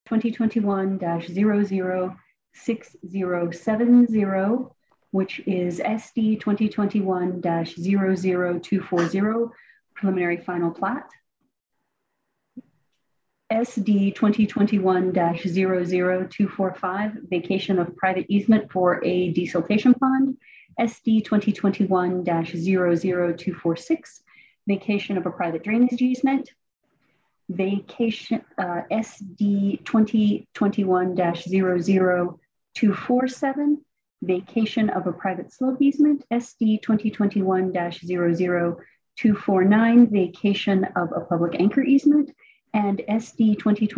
2021-006070, which is SD 2021-00240, preliminary final plat. SD 2021-00245, vacation of private easement for a desiltation pond. SD 2021-00246, vacation of a private drainage easement. Vacation SD 2021-00247, vacation of a private slope easement. SD 2021-00249, vacation of a public anchor easement. And SD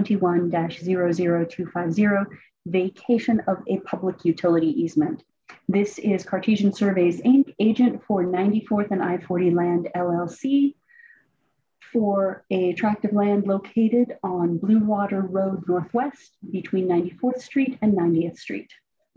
2021-00250, vacation of a public utility easement. This is Cartesian Surveys, Inc., agent for 94th and I-40 Land, LLC, for a tract of land located on Blue Water Road Northwest between 94th Street and 90th Street.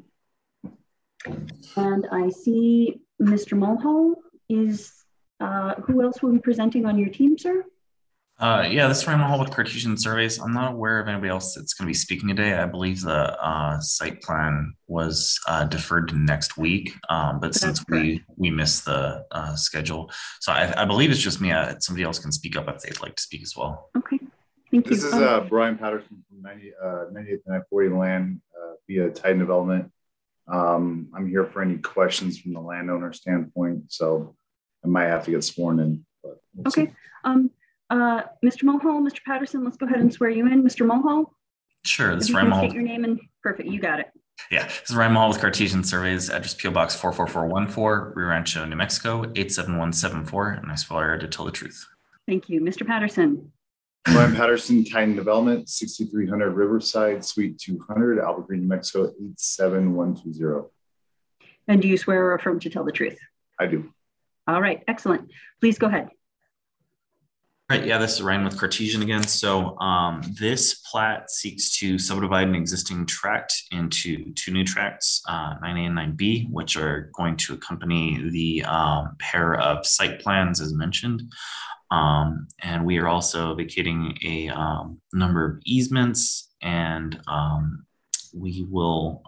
And I see Mr. Mulhall is, who else will be presenting on your team, sir? Yeah, this is Ryan Mulhall with Cartesian Surveys. I'm not aware of anybody else that's going to be speaking today. I believe the site plan was deferred to next week, but since we missed the schedule, so I believe it's just me. Somebody else can speak up if they'd like to speak as well. Okay, thank you. This is Brian Patterson from 90th and I-40 Land via Titan Development. I'm here for any questions from the landowner standpoint, so I might have to get sworn in. But we'll okay. see. Mr. Mulhall, Mr. Patterson, let's go ahead and swear you in. Mr. Mulhall? Sure, this is Ryan Mulhall. State your name and perfect, you got it. Yeah, this is Ryan Mulhall with Cartesian Surveys, address PO Box 44414, Rio Rancho, New Mexico, 87174, and I swear to tell the truth. Thank you. Mr. Patterson? Brian Patterson, Titan Development, 6300 Riverside, Suite 200, Albert Green, New Mexico, 87120. And do you swear or affirm to tell the truth? I do. All right, excellent. Please go ahead. Right, yeah, this is Ryan with Cartesian again. So this plat seeks to subdivide an existing tract into two new tracts, 9A and 9B, which are going to accompany the pair of site plans as mentioned. And we are also vacating a number of easements, and we will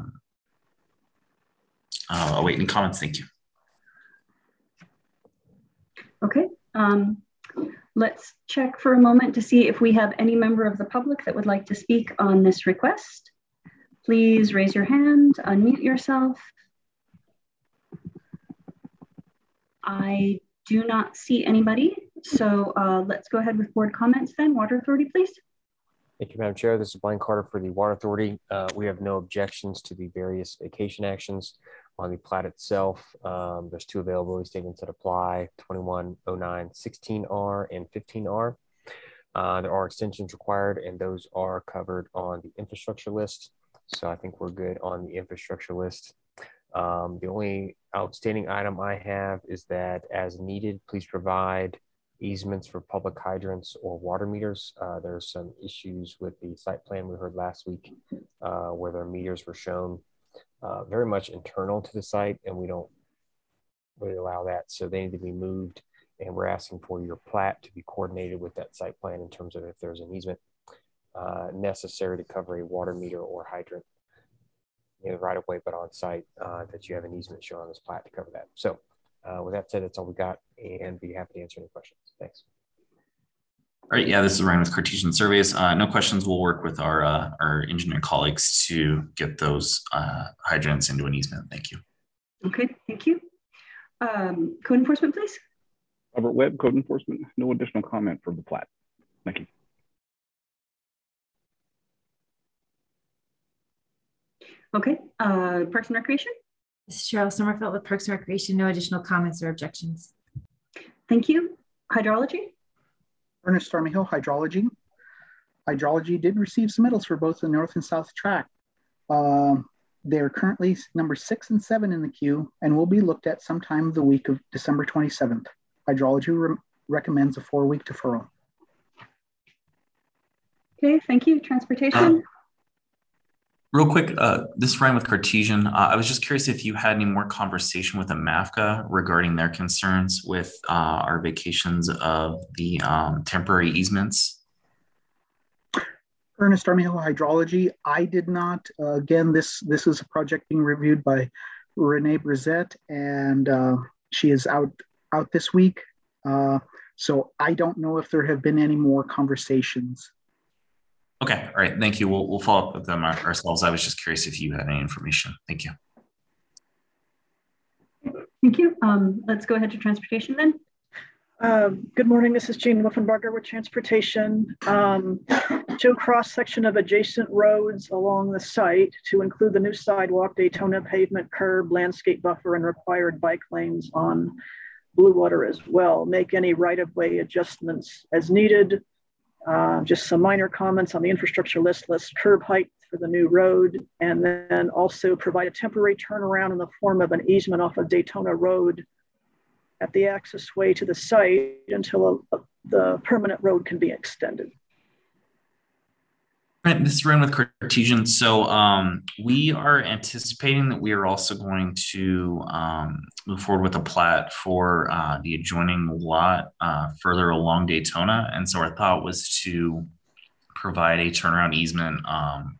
await any comments. Thank you. Okay. Let's check for a moment to see if we have any member of the public that would like to speak on this request. Please raise your hand, unmute yourself. I do not see anybody, so let's go ahead with board comments then. Water Authority, please. Thank you, Madam Chair. This is Blaine Carter for the Water Authority. We have no objections to the various vacation actions on the plat itself. There's two availability statements that apply, 2109-16R and 15R. There are extensions required, and those are covered on the infrastructure list. So I think we're good on the infrastructure list. The only outstanding item I have is that as needed, please provide easements for public hydrants or water meters. There's some issues with the site plan we heard last week where their meters were shown very much internal to the site, and we don't really allow that. So they need to be moved, and we're asking for your plat to be coordinated with that site plan in terms of if there's an easement necessary to cover a water meter or hydrant right away, but on site, that you have an easement shown on this plat to cover that. So with that said, that's all we got, and be happy to answer any questions. Thanks. All right, yeah, this is Ryan with Cartesian Surveys. No questions. We'll work with our engineering colleagues to get those hydrants into an easement. Thank you. Okay, thank you. Code enforcement, please. Robert Webb, Code Enforcement. No additional comment for the plat. Thank you. Okay, Parks and Recreation. This is Cheryl Sommerfeld with Parks and Recreation. No additional comments or objections. Thank you. Hydrology. Ernest Armijo, Hydrology. Hydrology did receive submittals for both the north and south track. They're currently number 6 and 7 in the queue and will be looked at sometime the week of December 27th. Hydrology recommends a 4-week deferral. Okay, thank you. Transportation. Real quick, this is Ryan with Cartesian. I was just curious if you had any more conversation with the MAFCA regarding their concerns with our vacations of the temporary easements. Ernest Armijo Hydrology. I did not. Again, this is a project being reviewed by Renee Brizette, and she is out this week. So I don't know if there have been any more conversations. Okay, all right, thank you. We'll follow up with them ourselves. I was just curious if you had any information. Thank you. Thank you. Let's go ahead to transportation then. Good morning, this is Jean Wolfenbarger with Transportation. To cross-section of adjacent roads along the site to include the new sidewalk, Daytona pavement, curb, landscape buffer, and required bike lanes on Blue Water as well. Make any right-of-way adjustments as needed. Just some minor comments on the infrastructure list curb height for the new road, and then also provide a temporary turnaround in the form of an easement off of Daytona Road at the access way to the site until the permanent road can be extended. Right, this is Ryan with Cartesian. So we are anticipating that we are also going to move forward with a plat for the adjoining lot further along Daytona. And so our thought was to provide a turnaround easement on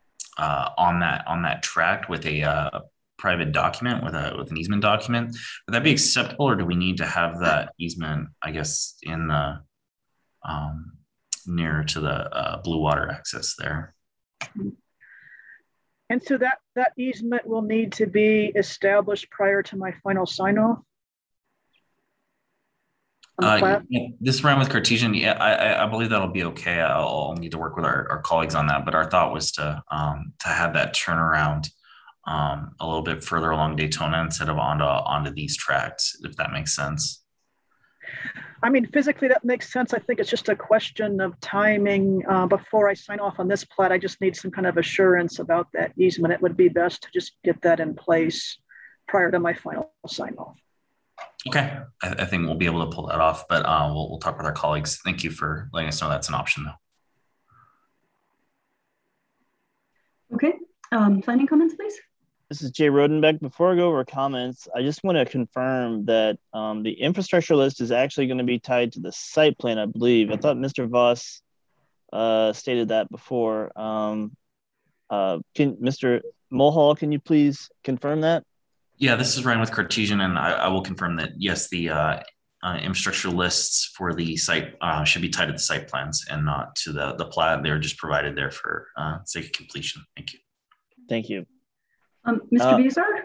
that tract with a private document, with an easement document. Would that be acceptable, or do we need to have that easement, I guess, in the nearer to the Blue Water access there? And so that easement will need to be established prior to my final sign-off? Yeah, this round with Cartesian, I believe that'll be okay. I'll need to work with our colleagues on that, but our thought was to have that turnaround a little bit further along Daytona instead of onto these tracks, if that makes sense. I mean, physically that makes sense. I think it's just a question of timing. Before I sign off on this plat, I just need some kind of assurance about that easement. It would be best to just get that in place prior to my final sign off. Okay, I think we'll be able to pull that off, but we'll talk with our colleagues. Thank you for letting us know that's an option, though. Okay, planning comments, please. This is Jay Rodenbeck. Before I go over comments, I just want to confirm that the infrastructure list is actually going to be tied to the site plan, I believe. I thought Mr. Voss stated that before. Mr. Mulhall, can you please confirm that? Yeah, this is Ryan with Cartesian, and I will confirm that, yes, the infrastructure lists for the site should be tied to the site plans and not to the plat. They're just provided there for sake of completion. Thank you. Thank you. Mr. Biazar?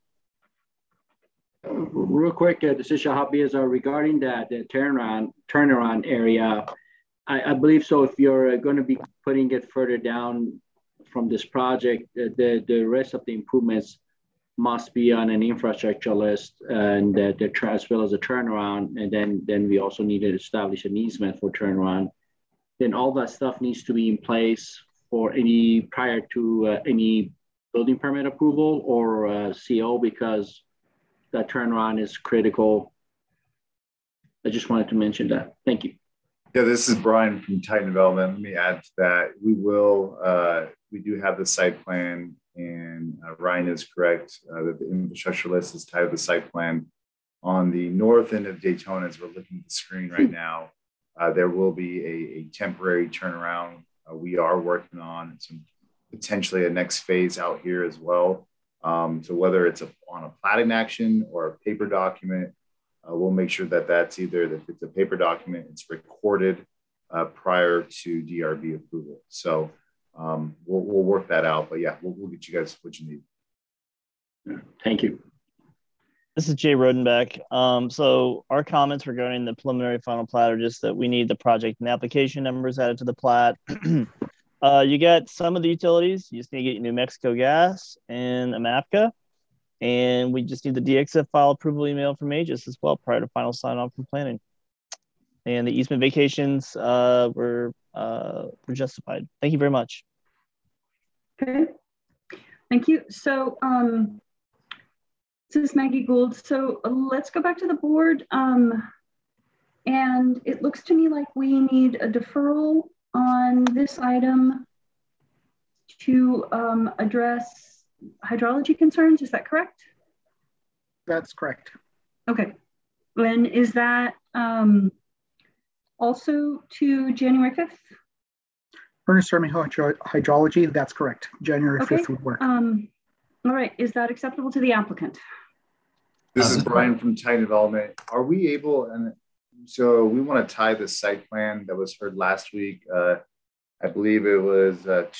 Real quick, this is Shahab Biazar regarding that turnaround area. I believe so. If you're going to be putting it further down from this project, the rest of the improvements must be on an infrastructure list, and as well as a turnaround, and then we also need to establish an easement for turnaround. Then all that stuff needs to be in place for prior to any building permit approval or CO, because that turnaround is critical. I just wanted to mention that. Thank you. Yeah, this is Brian from Titan Development. Let me add to that. We do have the site plan, and Ryan is correct that the infrastructure list is tied to the site plan. On the north end of Daytona, as we're looking at the screen right now, there will be a temporary turnaround. We are working on some potentially a next phase out here as well. So whether it's on a platting action or a paper document, we'll make sure that that's either, if it's a paper document, it's recorded prior to DRB approval. So we'll work that out, but yeah, we'll get you guys what you need. Thank you. This is Jay Rodenbeck. So our comments regarding the preliminary final plat are just that we need the project and application numbers added to the plat. You get some of the utilities. You just need to get your New Mexico Gas and a MAPCA. And we just need the DXF file approval email from Aegis as well prior to final sign off from planning. And the easement vacations were justified. Thank you very much. Okay, thank you. So this is Maggie Gould. So let's go back to the board. And it looks to me like we need a deferral on this item to address hydrology concerns. Is that correct? That's correct. Okay. And is that also to January 5th? Ernest Armijo Hydrology, that's correct. January 5th would work. All right, is that acceptable to the applicant? This is Brian from Titan Development. Are we able, and so we want to tie the site plan that was heard last week. I believe it was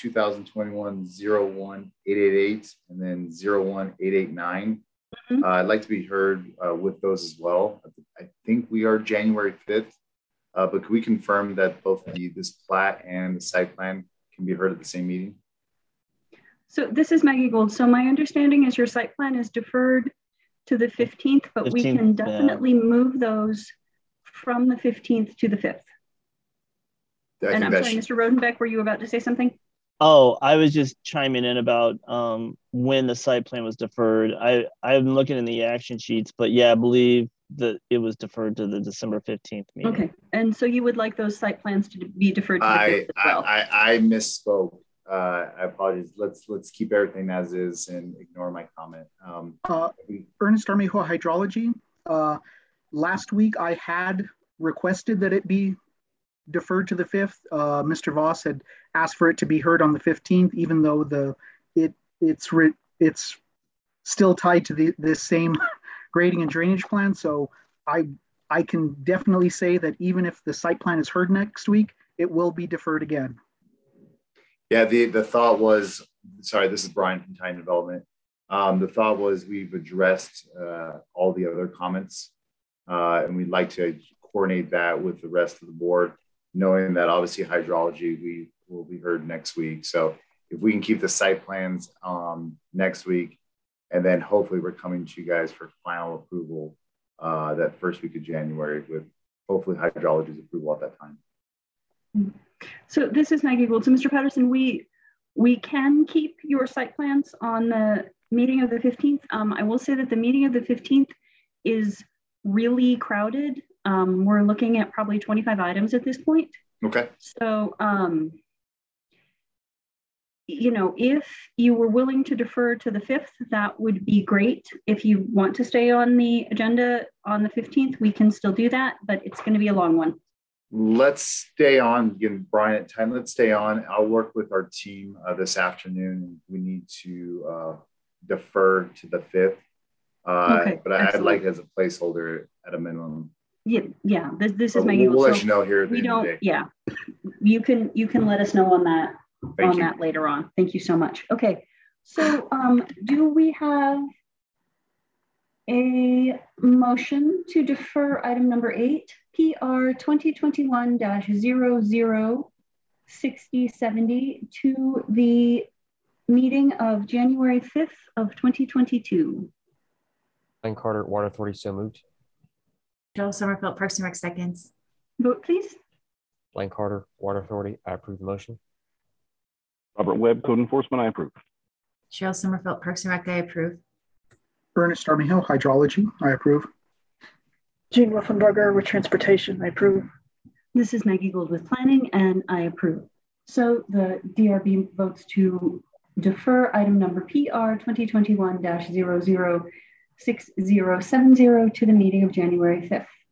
2021-01888 and then 01889. I'd like to be heard with those as well. I think we are January 5th, but can we confirm that both this plat and the site plan can be heard at the same meeting? So this is Maggie Gold. So my understanding is your site plan is deferred to the 15th, but we can definitely move those from the 15th to the 5th. And I'm sorry, Mr. Rodenbeck, were you about to say something? Oh, I was just chiming in about when the site plan was deferred. I'm looking in the action sheets, but yeah, I believe that it was deferred to the December 15th meeting. Okay, and so you would like those site plans to be deferred to the 5th as well? I misspoke. I apologize. Let's keep everything as is and ignore my comment. Ernest Armijo Hydrology. Last week I had requested that it be deferred to the 5th. Mr. Voss had asked for it to be heard on the 15th, even though it's still tied to this same grading and drainage plan. So I can definitely say that even if the site plan is heard next week, it will be deferred again. Yeah, the thought was, sorry, this is Brian from Titan Development. The thought was we've addressed all the other comments and we'd like to coordinate that with the rest of the board, knowing that obviously hydrology, we will be heard next week. So if we can keep the site plans next week, and then hopefully we're coming to you guys for final approval that first week of January with hopefully hydrology's approval at that time. So this is Maggie Gould. So Mr. Patterson, we can keep your site plans on the meeting of the 15th. I will say that the meeting of the 15th is really crowded. We're looking at probably 25 items at this point. Okay. So, you know, if you were willing to defer to the 5th, that would be great. If you want to stay on the agenda on the 15th, we can still do that, but it's going to be a long one. Let's stay on, again, Brian at 10, let's stay on. I'll work with our team this afternoon. We need to defer to the 5th, Okay, but I'd like as a placeholder at a minimum. Yeah. This is Maggie. We'll let you know here. We don't. Yeah, you can let us know on that that later on. Thank you so much. Okay, so do we have a motion to defer item number 8, PR 2021-006070 to the meeting of January 5th of 2022? Blaine Carter, Water Authority, so moved. Joel Sommerfeld, Parks and Rec, seconds. Vote please. Blaine Carter, Water Authority, I approve the motion. Robert Webb, Code Enforcement, I approve. Cheryl Sommerfeld, Parks and Rec, I approve. Ernest Armijo Hydrology, I approve. Gene Wuffenberger with Transportation, I approve. This is Maggie Gould with Planning, and I approve. So the DRB votes to defer item number PR 2021-006070 to the meeting of January 5th.